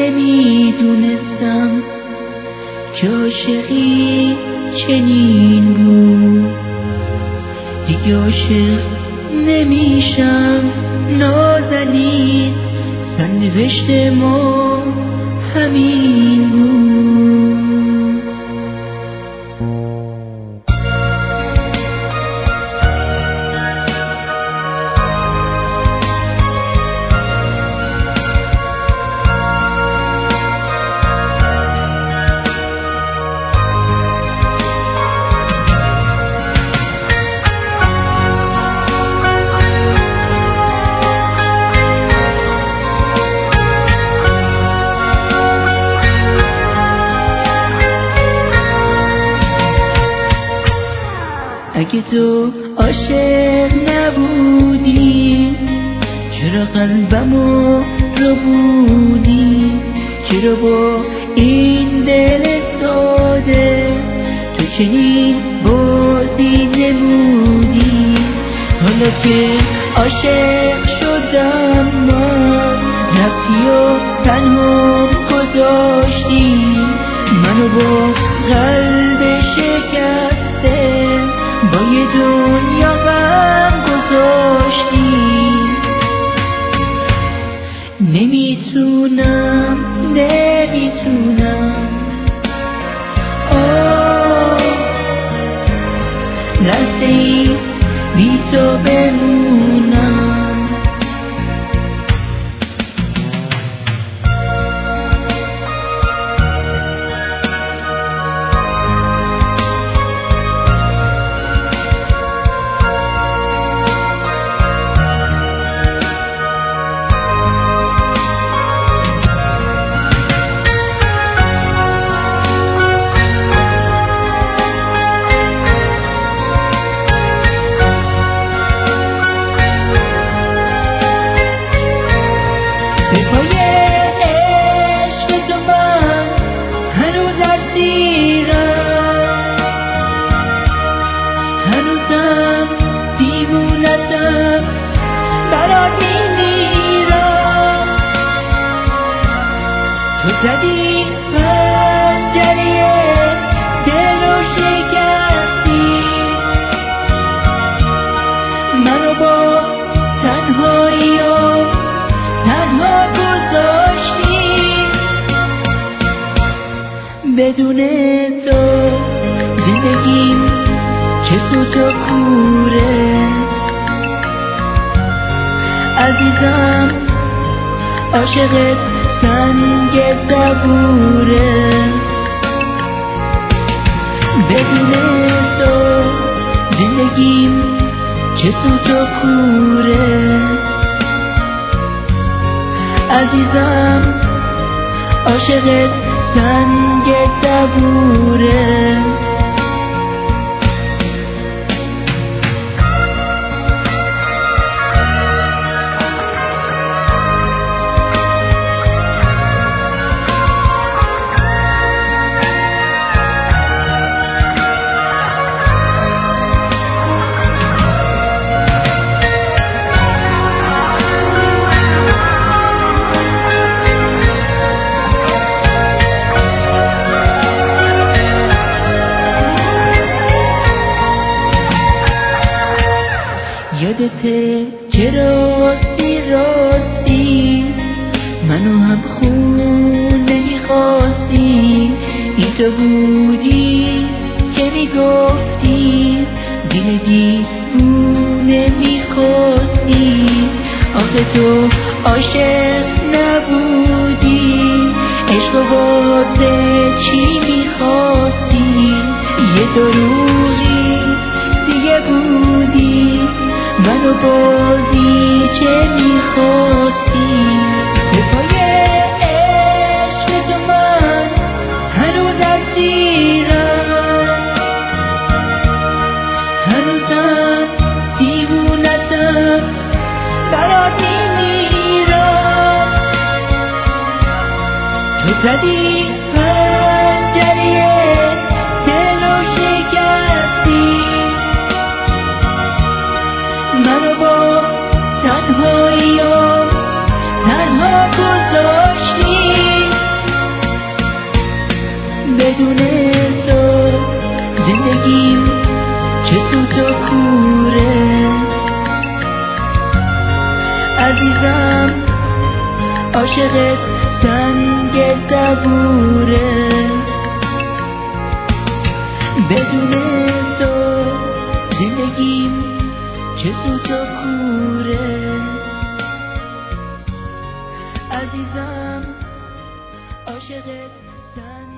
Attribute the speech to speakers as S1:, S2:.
S1: نمیدونستم که عاشقی چنین بود. دیگه عاشق نمیشم نازنین، سرنوشت ما همین بود. اگه تو عاشق نبودی چرا قلبمو رو بودی؟ چرا با این دل ساده تو چنین بازی نمودی؟ حالا که عاشق شدم من رفتی و تنها گذاشتی منو با قلب شکسته با یه دنیا غم گذاشتی. نمیتونم لحظه ای بی تو بمونم. به پای عشق تو من هنوز اسیرم، هنوزم دیوونتم برات میمیرم. تو زدی پنجره دل و شکستی منو با تنهایی تنها گذاشتی. بدون تو زندگیم چه سوت و کوره عزیزم، عاشقت سنگ صبوره. بدون تو زندگیم چه سوت و کوره عزیزم، عاشقت سنگ صبوره. یادته که راستی منو هم خون نمیخواستی؟ این تو بودی که میگفتی دل دیوونه میخواستی. آخه تو عاشق نبودی، عشق واسه چی میخواستی؟ یه دروغی دیگه بودی منو بازی چه میخواستی؟ به پای عشق تو من هنوز اسیرم، هنوزم دیوونتم برات میمیرم. تو زدی پنجره دل و شکستی منو با تنهایی تنها گذاشتی. بدون تو زندگیم چه سوت و کوره. عزیزم عاشقت سنگ صبوره. بدون تو زندگیم چه سوت و کوره. عزیزم عاشقت سنگ